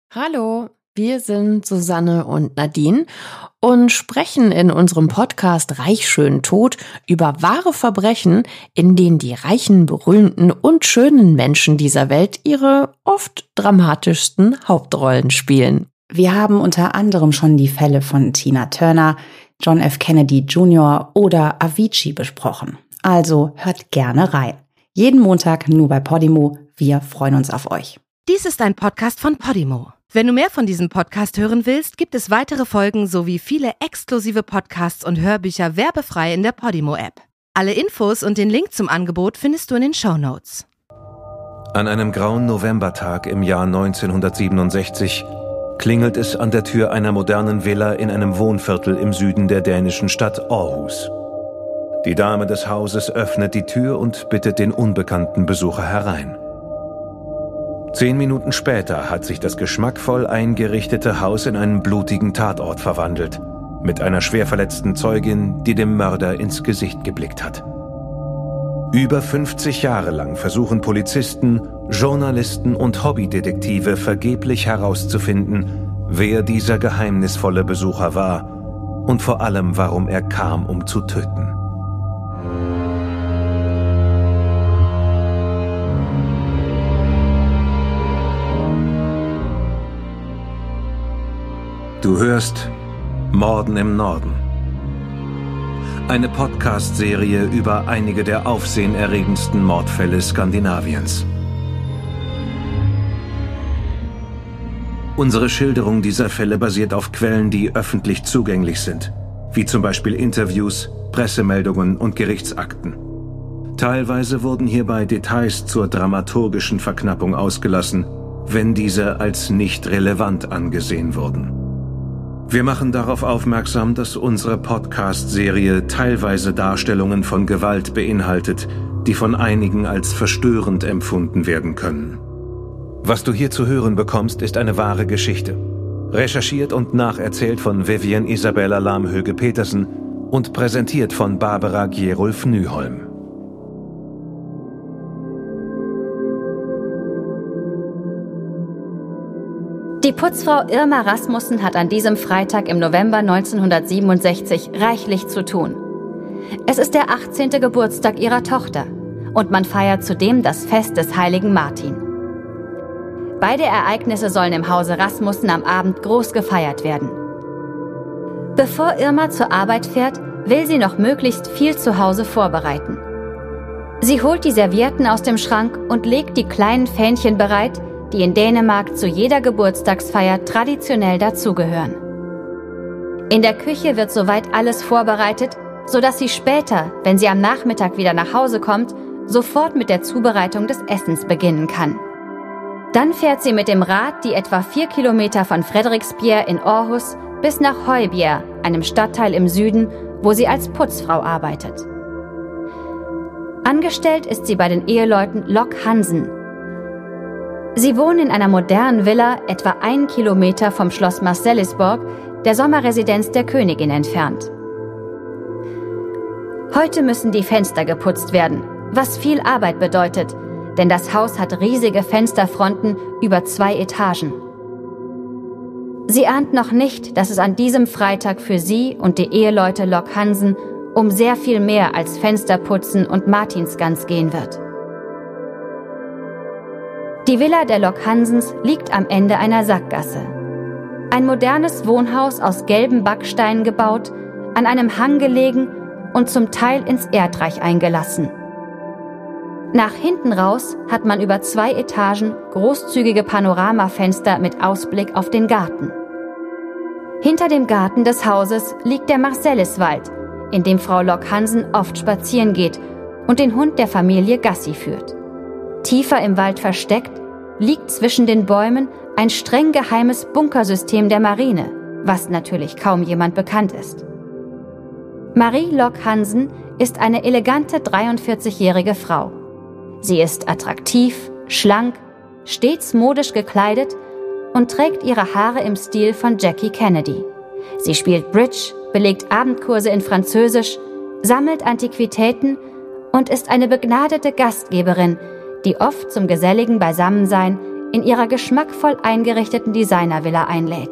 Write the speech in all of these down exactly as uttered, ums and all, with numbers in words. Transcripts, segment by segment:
Hallo, wir sind Susanne und Nadine und sprechen in unserem Podcast Reich, schön, tot über wahre Verbrechen, in denen die reichen, berühmten und schönen Menschen dieser Welt ihre oft dramatischsten Hauptrollen spielen. Wir haben unter anderem schon die Fälle von Tina Turner, John F. Kennedy Junior oder Avicii besprochen. Also hört gerne rein. Jeden Montag nur bei Podimo. Wir freuen uns auf euch. Dies ist ein Podcast von Podimo. Wenn du mehr von diesem Podcast hören willst, gibt es weitere Folgen sowie viele exklusive Podcasts und Hörbücher werbefrei in der Podimo-App. Alle Infos und den Link zum Angebot findest du in den Shownotes. An einem grauen Novembertag im Jahr neunzehnhundertsiebenundsechzig klingelt es an der Tür einer modernen Villa in einem Wohnviertel im Süden der dänischen Stadt Aarhus. Die Dame des Hauses öffnet die Tür und bittet den unbekannten Besucher herein. Zehn Minuten später hat sich das geschmackvoll eingerichtete Haus in einen blutigen Tatort verwandelt, mit einer schwer verletzten Zeugin, die dem Mörder ins Gesicht geblickt hat. Über fünfzig Jahre lang versuchen Polizisten, Journalisten und Hobbydetektive vergeblich herauszufinden, wer dieser geheimnisvolle Besucher war und vor allem, warum er kam, um zu töten. Du hörst Morden im Norden. Eine Podcast-Serie über einige der aufsehenerregendsten Mordfälle Skandinaviens. Unsere Schilderung dieser Fälle basiert auf Quellen, die öffentlich zugänglich sind, wie zum Beispiel Interviews, Pressemeldungen und Gerichtsakten. Teilweise wurden hierbei Details zur dramaturgischen Verknappung ausgelassen, wenn diese als nicht relevant angesehen wurden. Wir machen darauf aufmerksam, dass unsere Podcast-Serie teilweise Darstellungen von Gewalt beinhaltet, die von einigen als verstörend empfunden werden können. Was du hier zu hören bekommst, ist eine wahre Geschichte. Recherchiert und nacherzählt von Vivian Isabella Lamhöge-Petersen und präsentiert von Barbara Gjerulf Nyholm. Die Putzfrau Irma Rasmussen hat an diesem Freitag im November neunzehnhundertsiebenundsechzig reichlich zu tun. Es ist der achtzehnte Geburtstag ihrer Tochter und man feiert zudem das Fest des heiligen Martin. Beide Ereignisse sollen im Hause Rasmussen am Abend groß gefeiert werden. Bevor Irma zur Arbeit fährt, will sie noch möglichst viel zu Hause vorbereiten. Sie holt die Servietten aus dem Schrank und legt die kleinen Fähnchen bereit, die in Dänemark zu jeder Geburtstagsfeier traditionell dazugehören. In der Küche wird soweit alles vorbereitet, sodass sie später, wenn sie am Nachmittag wieder nach Hause kommt, sofort mit der Zubereitung des Essens beginnen kann. Dann fährt sie mit dem Rad die etwa vier Kilometer von Frederiksbjerg in Aarhus bis nach Højbjerg, einem Stadtteil im Süden, wo sie als Putzfrau arbeitet. Angestellt ist sie bei den Eheleuten Lock Hansen. Sie wohnen in einer modernen Villa etwa einen Kilometer vom Schloss Marselisborg, der Sommerresidenz der Königin, entfernt. Heute müssen die Fenster geputzt werden, was viel Arbeit bedeutet, denn das Haus hat riesige Fensterfronten über zwei Etagen. Sie ahnt noch nicht, dass es an diesem Freitag für sie und die Eheleute Lock Hansen um sehr viel mehr als Fensterputzen und Martinsgans gehen wird. Die Villa der Lock Hansens liegt am Ende einer Sackgasse. Ein modernes Wohnhaus aus gelben Backsteinen gebaut, an einem Hang gelegen und zum Teil ins Erdreich eingelassen. Nach hinten raus hat man über zwei Etagen großzügige Panoramafenster mit Ausblick auf den Garten. Hinter dem Garten des Hauses liegt der Marseliswald, in dem Frau Lock Hansen oft spazieren geht und den Hund der Familie Gassi führt. Tiefer im Wald versteckt liegt zwischen den Bäumen ein streng geheimes Bunkersystem der Marine, was natürlich kaum jemand bekannt ist. Marie Lock Hansen ist eine elegante dreiundvierzigjährige Frau. Sie ist attraktiv, schlank, stets modisch gekleidet und trägt ihre Haare im Stil von Jackie Kennedy. Sie spielt Bridge, belegt Abendkurse in Französisch, sammelt Antiquitäten und ist eine begnadete Gastgeberin, die oft zum geselligen Beisammensein in ihrer geschmackvoll eingerichteten Designervilla einlädt.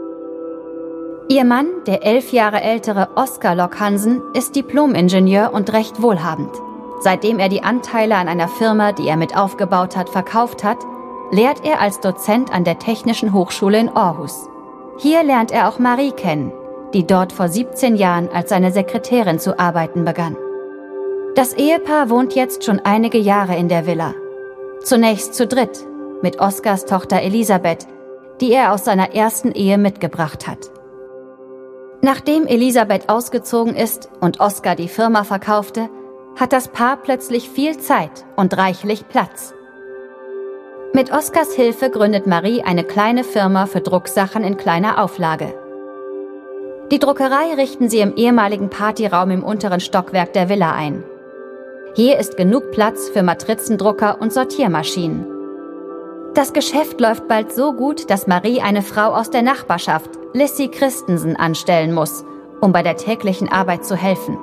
Ihr Mann, der elf Jahre ältere Oskar Lock Hansen, ist Diplom-Ingenieur und recht wohlhabend. Seitdem er die Anteile an einer Firma, die er mit aufgebaut hat, verkauft hat, lehrt er als Dozent an der Technischen Hochschule in Aarhus. Hier lernt er auch Marie kennen, die dort vor siebzehn Jahren als seine Sekretärin zu arbeiten begann. Das Ehepaar wohnt jetzt schon einige Jahre in der Villa. Zunächst zu dritt, mit Oskars Tochter Elisabeth, die er aus seiner ersten Ehe mitgebracht hat. Nachdem Elisabeth ausgezogen ist und Oskar die Firma verkaufte, hat das Paar plötzlich viel Zeit und reichlich Platz. Mit Oskars Hilfe gründet Marie eine kleine Firma für Drucksachen in kleiner Auflage. Die Druckerei richten sie im ehemaligen Partyraum im unteren Stockwerk der Villa ein. Hier ist genug Platz für Matrizendrucker und Sortiermaschinen. Das Geschäft läuft bald so gut, dass Marie eine Frau aus der Nachbarschaft, Lissy Christensen, anstellen muss, um bei der täglichen Arbeit zu helfen.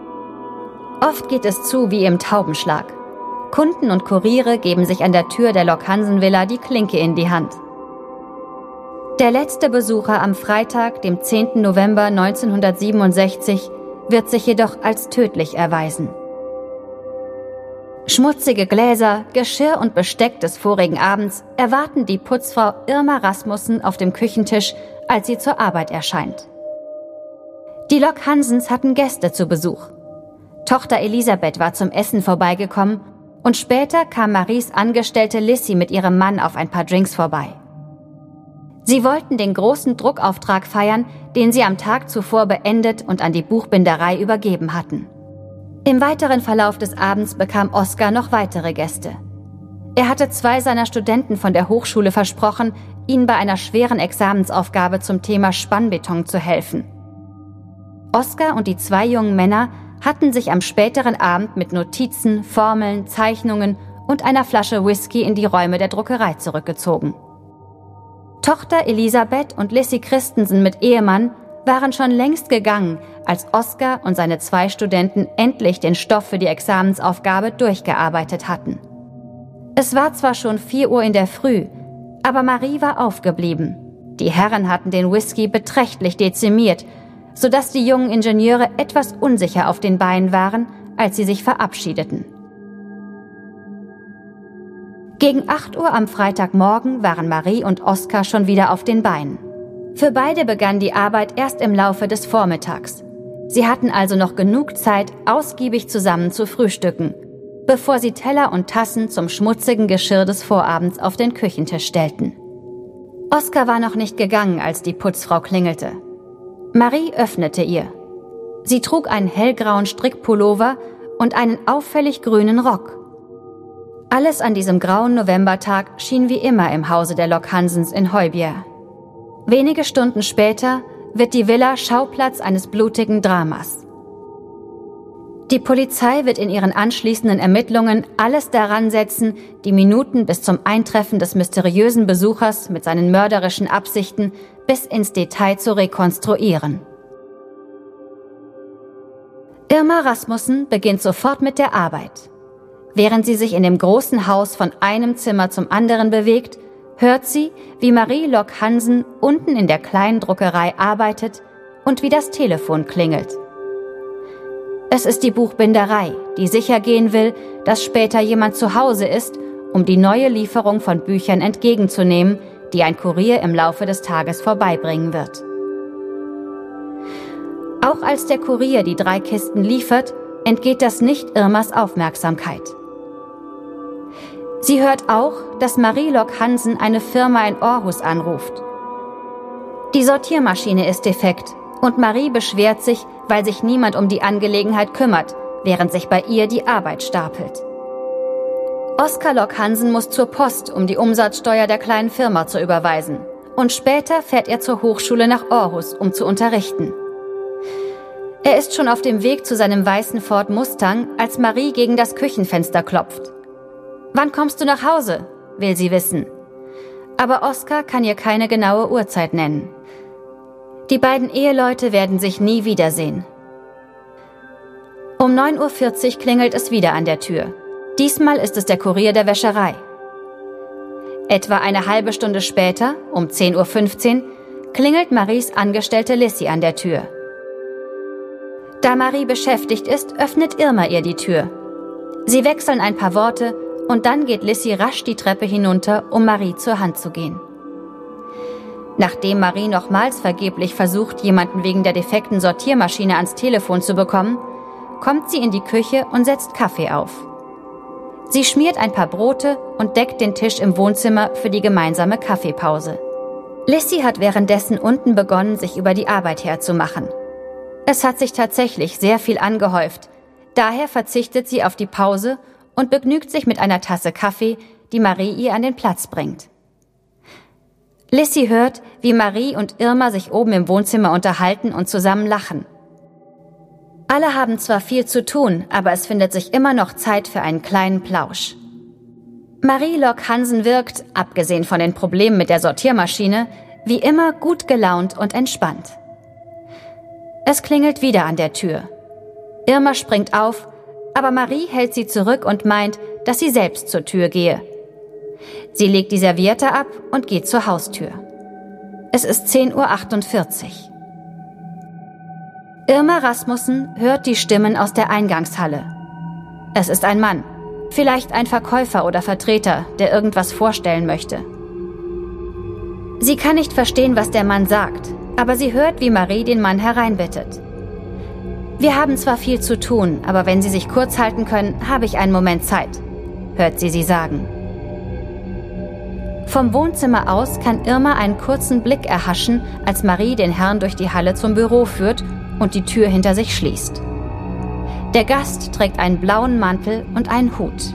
Oft geht es zu wie im Taubenschlag. Kunden und Kuriere geben sich an der Tür der Lock Hansen Villa die Klinke in die Hand. Der letzte Besucher am Freitag, dem zehnten November neunzehnhundertsiebenundsechzig, wird sich jedoch als tödlich erweisen. Schmutzige Gläser, Geschirr und Besteck des vorigen Abends erwarten die Putzfrau Irma Rasmussen auf dem Küchentisch, als sie zur Arbeit erscheint. Die Lock Hansens hatten Gäste zu Besuch. Tochter Elisabeth war zum Essen vorbeigekommen und später kam Maries Angestellte Lissy mit ihrem Mann auf ein paar Drinks vorbei. Sie wollten den großen Druckauftrag feiern, den sie am Tag zuvor beendet und an die Buchbinderei übergeben hatten. Im weiteren Verlauf des Abends bekam Oskar noch weitere Gäste. Er hatte zwei seiner Studenten von der Hochschule versprochen, ihnen bei einer schweren Examensaufgabe zum Thema Spannbeton zu helfen. Oskar und die zwei jungen Männer hatten sich am späteren Abend mit Notizen, Formeln, Zeichnungen und einer Flasche Whisky in die Räume der Druckerei zurückgezogen. Tochter Elisabeth und Lissy Christensen mit Ehemann waren schon längst gegangen, als Oskar und seine zwei Studenten endlich den Stoff für die Examensaufgabe durchgearbeitet hatten. Es war zwar schon vier Uhr in der Früh, aber Marie war aufgeblieben. Die Herren hatten den Whisky beträchtlich dezimiert, sodass die jungen Ingenieure etwas unsicher auf den Beinen waren, als sie sich verabschiedeten. Gegen acht Uhr am Freitagmorgen waren Marie und Oskar schon wieder auf den Beinen. Für beide begann die Arbeit erst im Laufe des Vormittags. Sie hatten also noch genug Zeit, ausgiebig zusammen zu frühstücken, bevor sie Teller und Tassen zum schmutzigen Geschirr des Vorabends auf den Küchentisch stellten. Oskar war noch nicht gegangen, als die Putzfrau klingelte. Marie öffnete ihr. Sie trug einen hellgrauen Strickpullover und einen auffällig grünen Rock. Alles an diesem grauen Novembertag schien wie immer im Hause der Lock Hansens in Højbjerg. Wenige Stunden später wird die Villa Schauplatz eines blutigen Dramas. Die Polizei wird in ihren anschließenden Ermittlungen alles daran setzen, die Minuten bis zum Eintreffen des mysteriösen Besuchers mit seinen mörderischen Absichten bis ins Detail zu rekonstruieren. Irma Rasmussen beginnt sofort mit der Arbeit. Während sie sich in dem großen Haus von einem Zimmer zum anderen bewegt, hört sie, wie Marie Lock Hansen unten in der kleinen Druckerei arbeitet und wie das Telefon klingelt. Es ist die Buchbinderei, die sicher gehen will, dass später jemand zu Hause ist, um die neue Lieferung von Büchern entgegenzunehmen, die ein Kurier im Laufe des Tages vorbeibringen wird. Auch als der Kurier die drei Kisten liefert, entgeht das nicht Irmas Aufmerksamkeit. Sie hört auch, dass Marie Lock Hansen eine Firma in Aarhus anruft. Die Sortiermaschine ist defekt und Marie beschwert sich, weil sich niemand um die Angelegenheit kümmert, während sich bei ihr die Arbeit stapelt. Oskar Lock Hansen muss zur Post, um die Umsatzsteuer der kleinen Firma zu überweisen. Und später fährt er zur Hochschule nach Aarhus, um zu unterrichten. Er ist schon auf dem Weg zu seinem weißen Ford Mustang, als Marie gegen das Küchenfenster klopft. »Wann kommst du nach Hause?« will sie wissen. Aber Oskar kann ihr keine genaue Uhrzeit nennen. Die beiden Eheleute werden sich nie wiedersehen. Um neun Uhr vierzig klingelt es wieder an der Tür. Diesmal ist es der Kurier der Wäscherei. Etwa eine halbe Stunde später, um zehn Uhr fünfzehn, klingelt Maries Angestellte Lissy an der Tür. Da Marie beschäftigt ist, öffnet Irma ihr die Tür. Sie wechseln ein paar Worte und dann geht Lissy rasch die Treppe hinunter, um Marie zur Hand zu gehen. Nachdem Marie nochmals vergeblich versucht, jemanden wegen der defekten Sortiermaschine ans Telefon zu bekommen, kommt sie in die Küche und setzt Kaffee auf. Sie schmiert ein paar Brote und deckt den Tisch im Wohnzimmer für die gemeinsame Kaffeepause. Lissy hat währenddessen unten begonnen, sich über die Arbeit herzumachen. Es hat sich tatsächlich sehr viel angehäuft. Daher verzichtet sie auf die Pause und begnügt sich mit einer Tasse Kaffee, die Marie ihr an den Platz bringt. Lissy hört, wie Marie und Irma sich oben im Wohnzimmer unterhalten und zusammen lachen. Alle haben zwar viel zu tun, aber es findet sich immer noch Zeit für einen kleinen Plausch. Marie Lock-Hansen wirkt, abgesehen von den Problemen mit der Sortiermaschine, wie immer gut gelaunt und entspannt. Es klingelt wieder an der Tür. Irma springt auf, aber Marie hält sie zurück und meint, dass sie selbst zur Tür gehe. Sie legt die Serviette ab und geht zur Haustür. Es ist zehn Uhr achtundvierzig. Irma Rasmussen hört die Stimmen aus der Eingangshalle. Es ist ein Mann, vielleicht ein Verkäufer oder Vertreter, der irgendwas vorstellen möchte. Sie kann nicht verstehen, was der Mann sagt, aber sie hört, wie Marie den Mann hereinbittet. Wir haben zwar viel zu tun, aber wenn Sie sich kurz halten können, habe ich einen Moment Zeit, hört sie sie sagen. Vom Wohnzimmer aus kann Irma einen kurzen Blick erhaschen, als Marie den Herrn durch die Halle zum Büro führt und die Tür hinter sich schließt. Der Gast trägt einen blauen Mantel und einen Hut.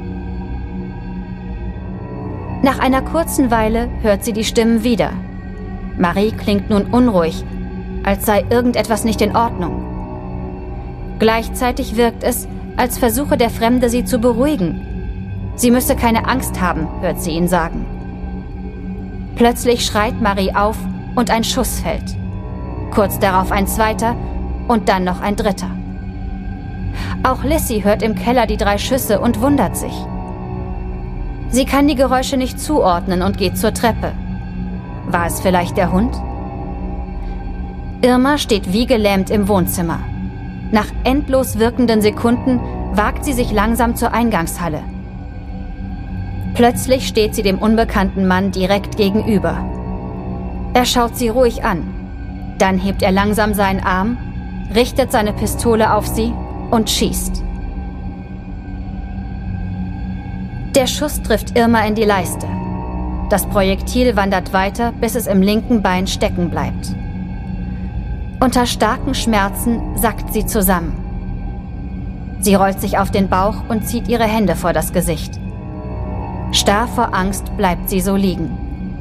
Nach einer kurzen Weile hört sie die Stimmen wieder. Marie klingt nun unruhig, als sei irgendetwas nicht in Ordnung. Gleichzeitig wirkt es, als versuche der Fremde sie zu beruhigen. Sie müsse keine Angst haben, hört sie ihn sagen. Plötzlich schreit Marie auf und ein Schuss fällt. Kurz darauf ein zweiter und dann noch ein dritter. Auch Lissy hört im Keller die drei Schüsse und wundert sich. Sie kann die Geräusche nicht zuordnen und geht zur Treppe. War es vielleicht der Hund? Irma steht wie gelähmt im Wohnzimmer. Nach endlos wirkenden Sekunden wagt sie sich langsam zur Eingangshalle. Plötzlich steht sie dem unbekannten Mann direkt gegenüber. Er schaut sie ruhig an. Dann hebt er langsam seinen Arm, richtet seine Pistole auf sie und schießt. Der Schuss trifft Irma in die Leiste. Das Projektil wandert weiter, bis es im linken Bein stecken bleibt. Unter starken Schmerzen sackt sie zusammen. Sie rollt sich auf den Bauch und zieht ihre Hände vor das Gesicht. Starr vor Angst bleibt sie so liegen.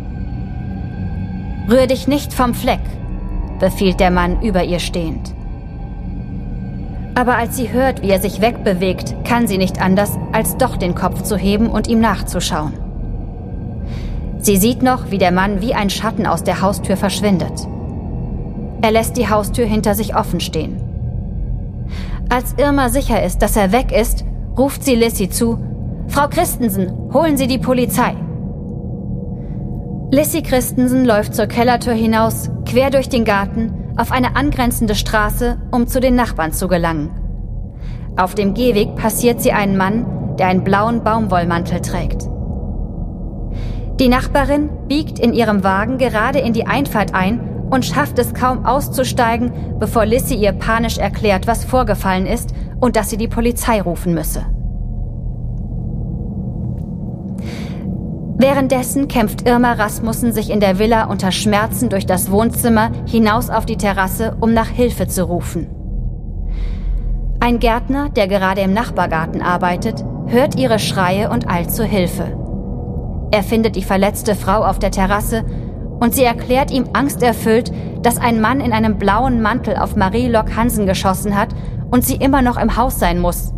»Rühr dich nicht vom Fleck«, befiehlt der Mann über ihr stehend. Aber als sie hört, wie er sich wegbewegt, kann sie nicht anders, als doch den Kopf zu heben und ihm nachzuschauen. Sie sieht noch, wie der Mann wie ein Schatten aus der Haustür verschwindet. Er lässt die Haustür hinter sich offen stehen. Als Irma sicher ist, dass er weg ist, ruft sie Lissy zu: »Frau Christensen, holen Sie die Polizei!« Lissy Christensen läuft zur Kellertür hinaus, quer durch den Garten, auf eine angrenzende Straße, um zu den Nachbarn zu gelangen. Auf dem Gehweg passiert sie einen Mann, der einen blauen Baumwollmantel trägt. Die Nachbarin biegt in ihrem Wagen gerade in die Einfahrt ein und schafft es kaum auszusteigen, bevor Lissy ihr panisch erklärt, was vorgefallen ist und dass sie die Polizei rufen müsse. Währenddessen kämpft Irma Rasmussen sich in der Villa unter Schmerzen durch das Wohnzimmer hinaus auf die Terrasse, um nach Hilfe zu rufen. Ein Gärtner, der gerade im Nachbargarten arbeitet, hört ihre Schreie und eilt zu Hilfe. Er findet die verletzte Frau auf der Terrasse und sie erklärt ihm angsterfüllt, dass ein Mann in einem blauen Mantel auf Marie Lock-Hansen geschossen hat und sie immer noch im Haus sein muss.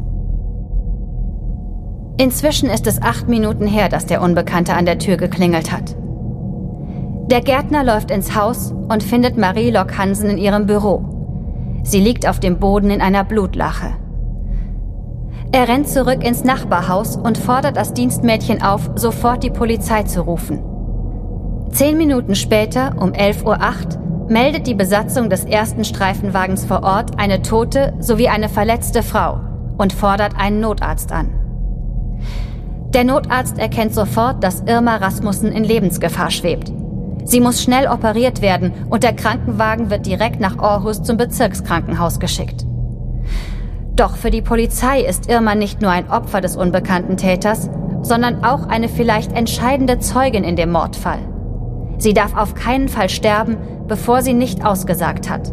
Inzwischen ist es acht Minuten her, dass der Unbekannte an der Tür geklingelt hat. Der Gärtner läuft ins Haus und findet Marie Lock-Hansen in ihrem Büro. Sie liegt auf dem Boden in einer Blutlache. Er rennt zurück ins Nachbarhaus und fordert das Dienstmädchen auf, sofort die Polizei zu rufen. Zehn Minuten später, um elf Uhr acht, meldet die Besatzung des ersten Streifenwagens vor Ort eine tote sowie eine verletzte Frau und fordert einen Notarzt an. Der Notarzt erkennt sofort, dass Irma Rasmussen in Lebensgefahr schwebt. Sie muss schnell operiert werden und der Krankenwagen wird direkt nach Aarhus zum Bezirkskrankenhaus geschickt. Doch für die Polizei ist Irma nicht nur ein Opfer des unbekannten Täters, sondern auch eine vielleicht entscheidende Zeugin in dem Mordfall. Sie darf auf keinen Fall sterben, bevor sie nicht ausgesagt hat.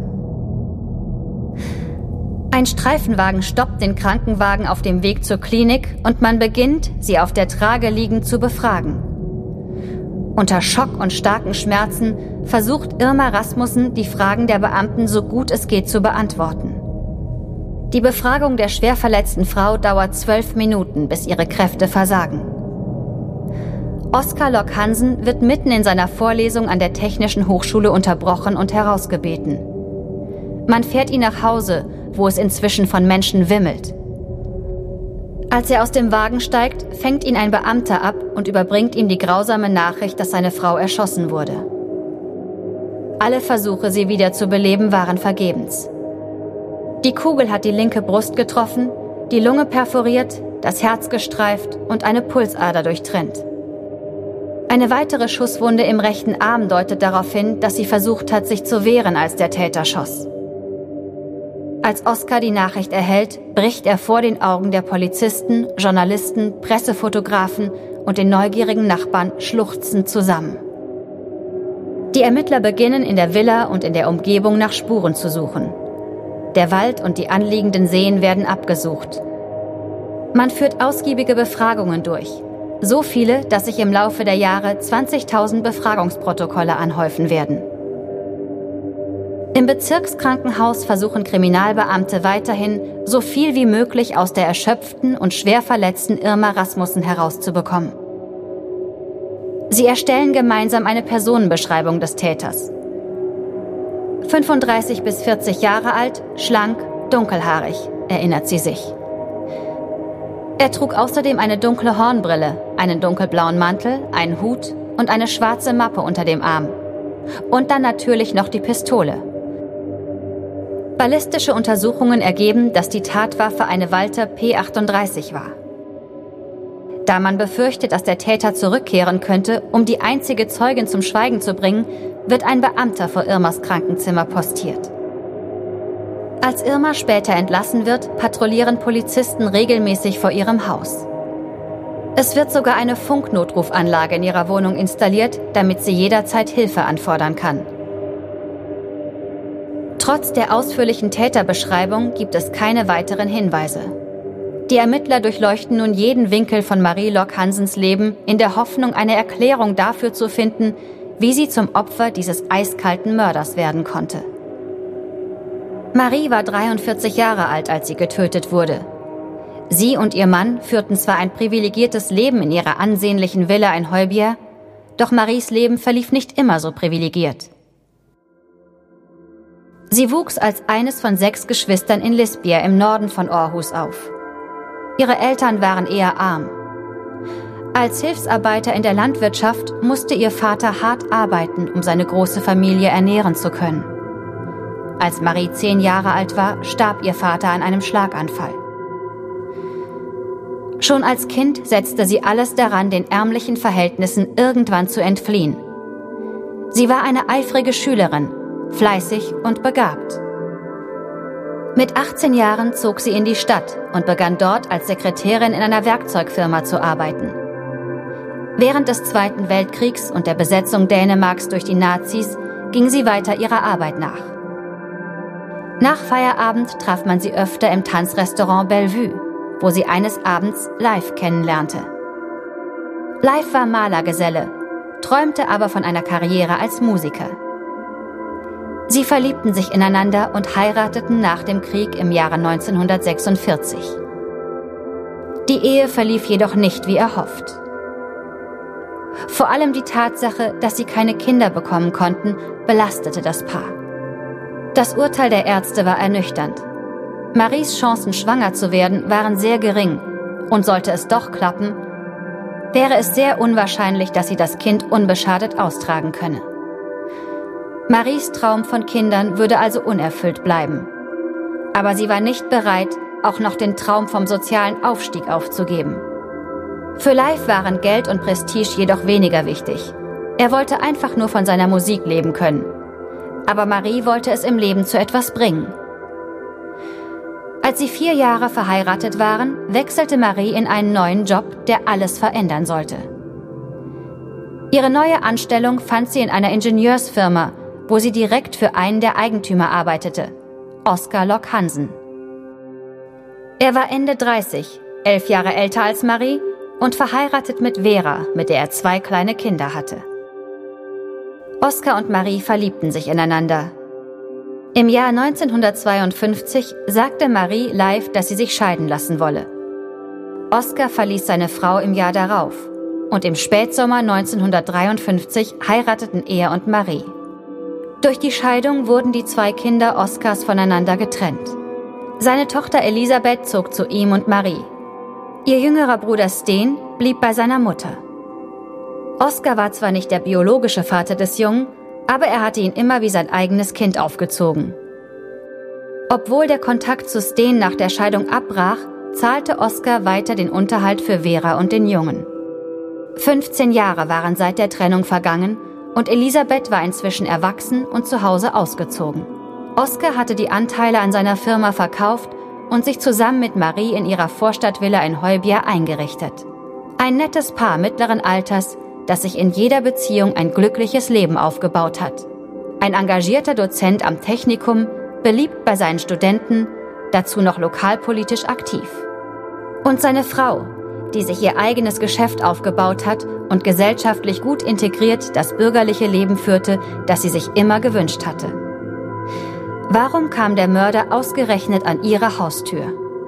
Ein Streifenwagen stoppt den Krankenwagen auf dem Weg zur Klinik und man beginnt, sie auf der Trage liegend zu befragen. Unter Schock und starken Schmerzen versucht Irma Rasmussen, die Fragen der Beamten so gut es geht zu beantworten. Die Befragung der schwer verletzten Frau dauert zwölf Minuten, bis ihre Kräfte versagen. Oskar Lock-Hansen wird mitten in seiner Vorlesung an der Technischen Hochschule unterbrochen und herausgebeten. Man fährt ihn nach Hause, wo es inzwischen von Menschen wimmelt. Als er aus dem Wagen steigt, fängt ihn ein Beamter ab und überbringt ihm die grausame Nachricht, dass seine Frau erschossen wurde. Alle Versuche, sie wieder zu beleben, waren vergebens. Die Kugel hat die linke Brust getroffen, die Lunge perforiert, das Herz gestreift und eine Pulsader durchtrennt. Eine weitere Schusswunde im rechten Arm deutet darauf hin, dass sie versucht hat, sich zu wehren, als der Täter schoss. Als Oskar die Nachricht erhält, bricht er vor den Augen der Polizisten, Journalisten, Pressefotografen und den neugierigen Nachbarn schluchzend zusammen. Die Ermittler beginnen in der Villa und in der Umgebung nach Spuren zu suchen. Der Wald und die anliegenden Seen werden abgesucht. Man führt ausgiebige Befragungen durch. So viele, dass sich im Laufe der Jahre zwanzigtausend Befragungsprotokolle anhäufen werden. Im Bezirkskrankenhaus versuchen Kriminalbeamte weiterhin, so viel wie möglich aus der erschöpften und schwer verletzten Irma Rasmussen herauszubekommen. Sie erstellen gemeinsam eine Personenbeschreibung des Täters. fünfunddreißig bis vierzig Jahre alt, schlank, dunkelhaarig, erinnert sie sich. Er trug außerdem eine dunkle Hornbrille, einen dunkelblauen Mantel, einen Hut und eine schwarze Mappe unter dem Arm. Und dann natürlich noch die Pistole. Ballistische Untersuchungen ergeben, dass die Tatwaffe eine Walther P achtunddreißig war. Da man befürchtet, dass der Täter zurückkehren könnte, um die einzige Zeugin zum Schweigen zu bringen, wird ein Beamter vor Irmas Krankenzimmer postiert. Als Irma später entlassen wird, patrouillieren Polizisten regelmäßig vor ihrem Haus. Es wird sogar eine Funknotrufanlage in ihrer Wohnung installiert, damit sie jederzeit Hilfe anfordern kann. Trotz der ausführlichen Täterbeschreibung gibt es keine weiteren Hinweise. Die Ermittler durchleuchten nun jeden Winkel von Marie Lock-Hansens Leben in der Hoffnung, eine Erklärung dafür zu finden, wie sie zum Opfer dieses eiskalten Mörders werden konnte. Marie war dreiundvierzig Jahre alt, als sie getötet wurde. Sie und ihr Mann führten zwar ein privilegiertes Leben in ihrer ansehnlichen Villa in Heubier, doch Maries Leben verlief nicht immer so privilegiert. Sie wuchs als eines von sechs Geschwistern in Lisbier im Norden von Aarhus auf. Ihre Eltern waren eher arm. Als Hilfsarbeiter in der Landwirtschaft musste ihr Vater hart arbeiten, um seine große Familie ernähren zu können. Als Marie zehn Jahre alt war, starb ihr Vater an einem Schlaganfall. Schon als Kind setzte sie alles daran, den ärmlichen Verhältnissen irgendwann zu entfliehen. Sie war eine eifrige Schülerin, fleißig und begabt. Mit achtzehn Jahren zog sie in die Stadt und begann dort als Sekretärin in einer Werkzeugfirma zu arbeiten. Während des Zweiten Weltkriegs und der Besetzung Dänemarks durch die Nazis ging sie weiter ihrer Arbeit nach. Nach Feierabend traf man sie öfter im Tanzrestaurant Bellevue, wo sie eines Abends Leif kennenlernte. Leif war Malergeselle, träumte aber von einer Karriere als Musiker. Sie verliebten sich ineinander und heirateten nach dem Krieg im Jahre neunzehnhundertsechsundvierzig. Die Ehe verlief jedoch nicht wie erhofft. Vor allem die Tatsache, dass sie keine Kinder bekommen konnten, belastete das Paar. Das Urteil der Ärzte war ernüchternd. Maries Chancen, schwanger zu werden, waren sehr gering. Und sollte es doch klappen, wäre es sehr unwahrscheinlich, dass sie das Kind unbeschadet austragen könne. Maries Traum von Kindern würde also unerfüllt bleiben. Aber sie war nicht bereit, auch noch den Traum vom sozialen Aufstieg aufzugeben. Für Leif waren Geld und Prestige jedoch weniger wichtig. Er wollte einfach nur von seiner Musik leben können. Aber Marie wollte es im Leben zu etwas bringen. Als sie vier Jahre verheiratet waren, wechselte Marie in einen neuen Job, der alles verändern sollte. Ihre neue Anstellung fand sie in einer Ingenieursfirma, wo sie direkt für einen der Eigentümer arbeitete, Oskar Lok Hansen. Er war Ende dreißig, elf Jahre älter als Marie und verheiratet mit Vera, mit der er zwei kleine Kinder hatte. Oskar und Marie verliebten sich ineinander. Im Jahr neunzehnhundertzweiundfünfzig sagte Marie Leif, dass sie sich scheiden lassen wolle. Oskar verließ seine Frau im Jahr darauf und im Spätsommer neunzehnhundertdreiundfünfzig heirateten er und Marie. Durch die Scheidung wurden die zwei Kinder Oskars voneinander getrennt. Seine Tochter Elisabeth zog zu ihm und Marie. Ihr jüngerer Bruder Sten blieb bei seiner Mutter. Oskar war zwar nicht der biologische Vater des Jungen, aber er hatte ihn immer wie sein eigenes Kind aufgezogen. Obwohl der Kontakt zu Sten nach der Scheidung abbrach, zahlte Oskar weiter den Unterhalt für Vera und den Jungen. fünfzehn Jahre waren seit der Trennung vergangen und Elisabeth war inzwischen erwachsen und zu Hause ausgezogen. Oskar hatte die Anteile an seiner Firma verkauft und sich zusammen mit Marie in ihrer Vorstadtvilla in Heubier eingerichtet. Ein nettes Paar mittleren Alters, das sich in jeder Beziehung ein glückliches Leben aufgebaut hat. Ein engagierter Dozent am Technikum, beliebt bei seinen Studenten, dazu noch lokalpolitisch aktiv. Und seine Frau, die sich ihr eigenes Geschäft aufgebaut hat und gesellschaftlich gut integriert das bürgerliche Leben führte, das sie sich immer gewünscht hatte. Warum kam der Mörder ausgerechnet an ihre Haustür?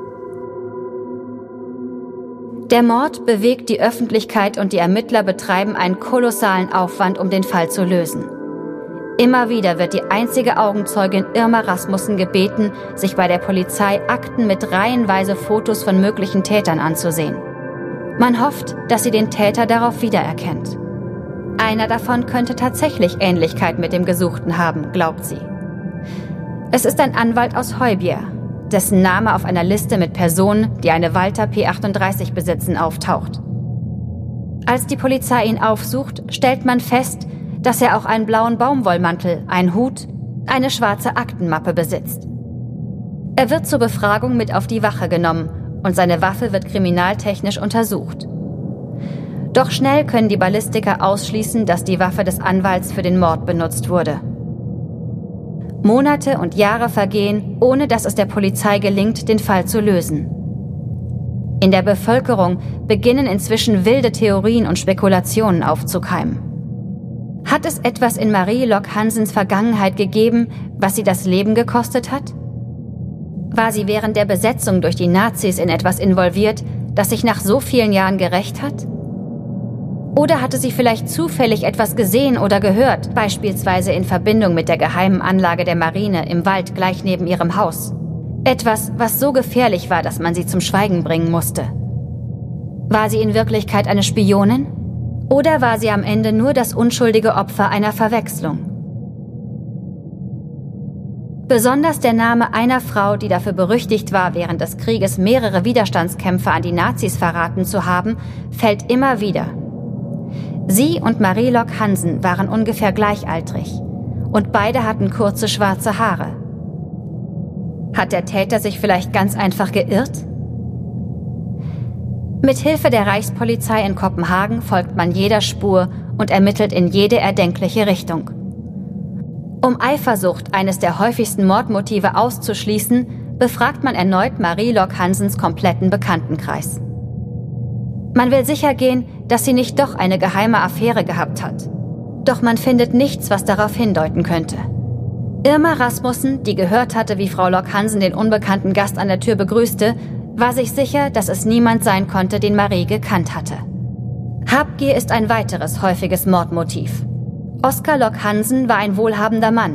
Der Mord bewegt die Öffentlichkeit und die Ermittler betreiben einen kolossalen Aufwand, um den Fall zu lösen. Immer wieder wird die einzige Augenzeugin Irma Rasmussen gebeten, sich bei der Polizei Akten mit reihenweise Fotos von möglichen Tätern anzusehen. Man hofft, dass sie den Täter darauf wiedererkennt. Einer davon könnte tatsächlich Ähnlichkeit mit dem Gesuchten haben, glaubt sie. Es ist ein Anwalt aus Heubier, dessen Name auf einer Liste mit Personen, die eine Walther P achtunddreißig besitzen, auftaucht. Als die Polizei ihn aufsucht, stellt man fest, dass er auch einen blauen Baumwollmantel, einen Hut, eine schwarze Aktenmappe besitzt. Er wird zur Befragung mit auf die Wache genommen und seine Waffe wird kriminaltechnisch untersucht. Doch schnell können die Ballistiker ausschließen, dass die Waffe des Anwalts für den Mord benutzt wurde. Monate und Jahre vergehen, ohne dass es der Polizei gelingt, den Fall zu lösen. In der Bevölkerung beginnen inzwischen wilde Theorien und Spekulationen aufzukeimen. Hat es etwas in Marie Lok Hansens Vergangenheit gegeben, was sie das Leben gekostet hat? War sie während der Besetzung durch die Nazis in etwas involviert, das sich nach so vielen Jahren gerächt hat? Oder hatte sie vielleicht zufällig etwas gesehen oder gehört, beispielsweise in Verbindung mit der geheimen Anlage der Marine im Wald gleich neben ihrem Haus? Etwas, was so gefährlich war, dass man sie zum Schweigen bringen musste. War sie in Wirklichkeit eine Spionin? Oder war sie am Ende nur das unschuldige Opfer einer Verwechslung? Besonders der Name einer Frau, die dafür berüchtigt war, während des Krieges mehrere Widerstandskämpfer an die Nazis verraten zu haben, fällt immer wieder. Sie und Marie Lok Hansen waren ungefähr gleichaltrig und beide hatten kurze schwarze Haare. Hat der Täter sich vielleicht ganz einfach geirrt? Mit Hilfe der Reichspolizei in Kopenhagen folgt man jeder Spur und ermittelt in jede erdenkliche Richtung. Um Eifersucht, eines der häufigsten Mordmotive, auszuschließen, befragt man erneut Marie Lok Hansens kompletten Bekanntenkreis. Man will sicher gehen, dass sie nicht doch eine geheime Affäre gehabt hat. Doch man findet nichts, was darauf hindeuten könnte. Irma Rasmussen, die gehört hatte, wie Frau Lok Hansen den unbekannten Gast an der Tür begrüßte, war sich sicher, dass es niemand sein konnte, den Marie gekannt hatte. Habgier ist ein weiteres häufiges Mordmotiv. Oskar Lok Hansen war ein wohlhabender Mann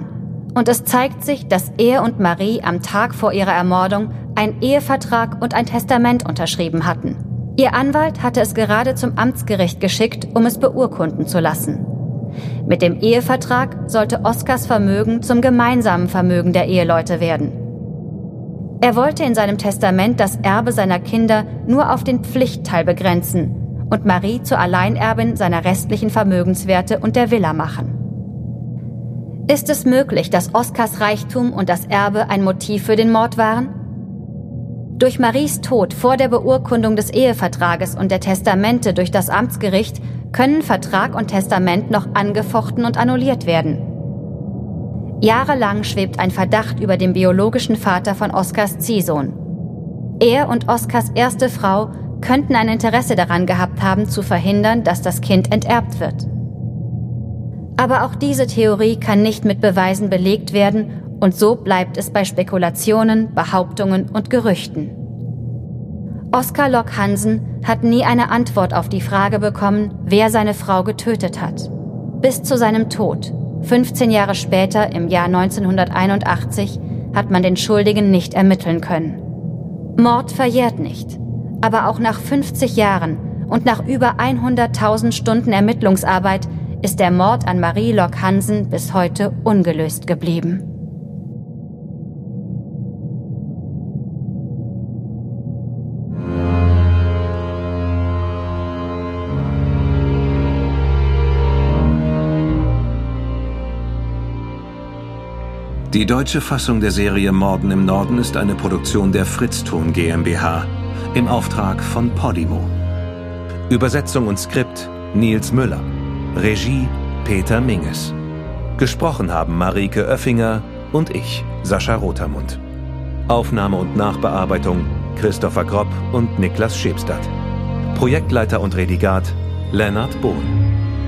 Und es zeigt sich, dass er und Marie am Tag vor ihrer Ermordung einen Ehevertrag und ein Testament unterschrieben hatten. Ihr Anwalt hatte es gerade zum Amtsgericht geschickt, um es beurkunden zu lassen. Mit dem Ehevertrag sollte Oskars Vermögen zum gemeinsamen Vermögen der Eheleute werden. Er wollte in seinem Testament das Erbe seiner Kinder nur auf den Pflichtteil begrenzen und Marie zur Alleinerbin seiner restlichen Vermögenswerte und der Villa machen. Ist es möglich, dass Oskars Reichtum und das Erbe ein Motiv für den Mord waren? Durch Maries Tod vor der Beurkundung des Ehevertrages und der Testamente durch das Amtsgericht können Vertrag und Testament noch angefochten und annulliert werden. Jahrelang schwebt ein Verdacht über den biologischen Vater von Oskars Ziehsohn. Er und Oskars erste Frau könnten ein Interesse daran gehabt haben, zu verhindern, dass das Kind enterbt wird. Aber auch diese Theorie kann nicht mit Beweisen belegt werden und so bleibt es bei Spekulationen, Behauptungen und Gerüchten. Oskar Locke Hansen hat nie eine Antwort auf die Frage bekommen, wer seine Frau getötet hat. Bis zu seinem Tod, fünfzehn Jahre später im Jahr neunzehnhunderteinundachtzig, hat man den Schuldigen nicht ermitteln können. Mord verjährt nicht, aber auch nach fünfzig Jahren und nach über hunderttausend Stunden Ermittlungsarbeit ist der Mord an Marie Locke Hansen bis heute ungelöst geblieben. Die deutsche Fassung der Serie Morden im Norden ist eine Produktion der Fritz-Ton GmbH im Auftrag von Podimo. Übersetzung und Skript Nils Müller. Regie Peter Minges. Gesprochen haben Marike Oeffinger und ich, Sascha Rotermund. Aufnahme und Nachbearbeitung Christopher Gropp und Niklas Schebstadt. Projektleiter und Redigat Lennart Bohn.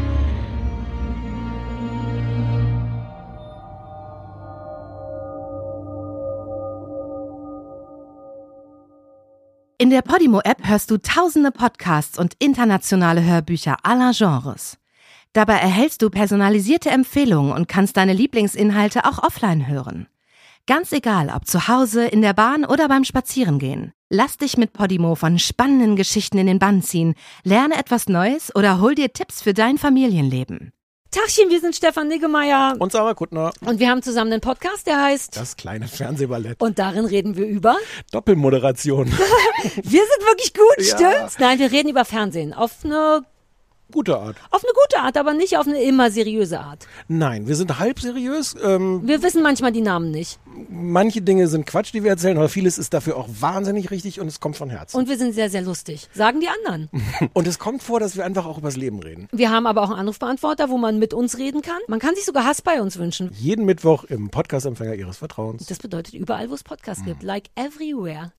In der Podimo-App hörst du tausende Podcasts und internationale Hörbücher aller Genres. Dabei erhältst du personalisierte Empfehlungen und kannst deine Lieblingsinhalte auch offline hören. Ganz egal, ob zu Hause, in der Bahn oder beim Spazierengehen. Lass dich mit Podimo von spannenden Geschichten in den Bann ziehen, lerne etwas Neues oder hol dir Tipps für dein Familienleben. Tachchen, wir sind Stefan Niggemeier. Und Sarah Kuttner. Und wir haben zusammen einen Podcast, der heißt Das kleine Fernsehballett. Und darin reden wir über Doppelmoderation. Wir sind wirklich gut, Ja. stimmt's? Nein, wir reden über Fernsehen. Auf eine Gute Art. Auf eine gute Art, aber nicht auf eine immer seriöse Art. Nein, wir sind halb seriös. Ähm, Wir wissen manchmal die Namen nicht. manche Dinge sind Quatsch, die wir erzählen, aber vieles ist dafür auch wahnsinnig richtig und es kommt von Herzen. Und wir sind sehr, sehr lustig. Sagen die anderen. Und es kommt vor, dass wir einfach auch übers Leben reden. Wir haben aber auch einen Anrufbeantworter, wo man mit uns reden kann. Man kann sich sogar Hass bei uns wünschen. Jeden Mittwoch im Podcast-Empfänger Ihres Vertrauens. Das bedeutet überall, wo es Podcasts gibt. Like everywhere.